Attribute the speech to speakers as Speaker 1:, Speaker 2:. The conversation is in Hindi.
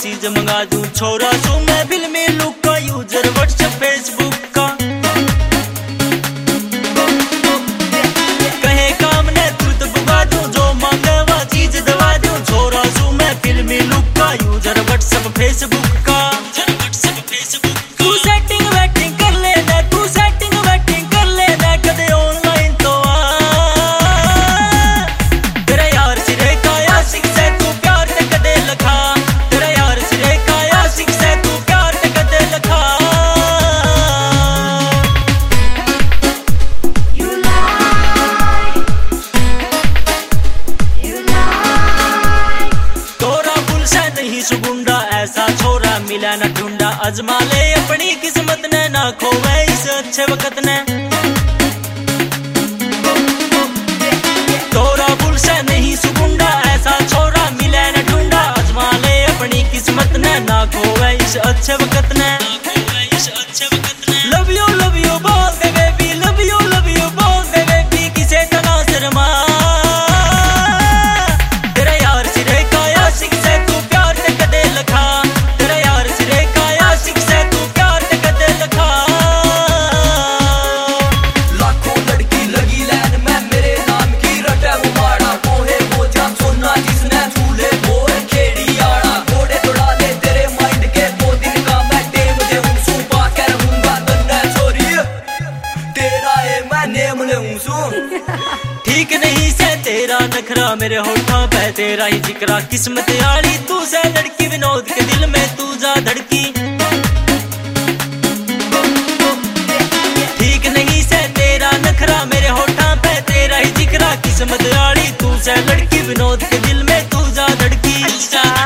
Speaker 1: चीज मंगा दूं। छोरा सो मैं फिल्मी लुक का यूजर व्हाट्सएप फेसबुक का। कहे काम ने तुरंत बुगा दूं, जो मांगे वह चीज दवा दूं। छोरा सो मैं फिल्मी लुक का यूजर व्हाट्सएप फेसबुक का। तू सेटिंग वेटिंग कर लेना, तू सेटिंग वेटिंग कर लेना, कदे ऑनलाइन तो आ। तेरा यार सिरे का आशिक से तू प्यार ते कदे लखा। तेरा यार सिरे का आशिक से तू प्यार ते कदे लखा। तोरा बुल से नहीं सुगुंडा, ऐसा छोरा मिला न ढूंढा। अजमा ले अपनी किस्मत ने, ना खोवे इस अच्छे वक्त ने। तोरा बुल से नहीं सुगुंडा, ऐसा छोरा मिले न ढूंढा। अजमा ले अपनी किस्मत ने, ना खोवे इस अच्छे वक्त ने। लव यू बोल दे बेबी, लव यू बोल दे बेबी, किसे तना शर्मा। तेरा यार सिरे का आशिक से तू प्यार ते कदे लखा। तेरा यार सिरे का आशिक से तू प्यार ते कदे लखा।
Speaker 2: लाखों लड़की लगी लैन में, मेरे नाम की रटे वो माड़ा। कोहे वो जान सोना जिसने झूले बोर खेड़ी आड़ा। घोड़े दौड़ा ले तेरे माइंड के 2 दिन का मैं टेम दे हूं। सुबह कर रहूंगा तन्ने छोरी, तेरा है मैं नेम ले हूं सुन।
Speaker 1: ठीक नहीं से तेरा नखरा, मेरे होठों पे तेरा ही जिक्रा। किस्मत आड़ी तू से लड़की, विनोद के दिल में तू जा धड़की। ठीक नहीं से तेरा नखरा, मेरे होठों पे तेरा ही जिक्रा। किस्मत आड़ी तू से लड़की, विनोद के दिल में तू जा धड़की।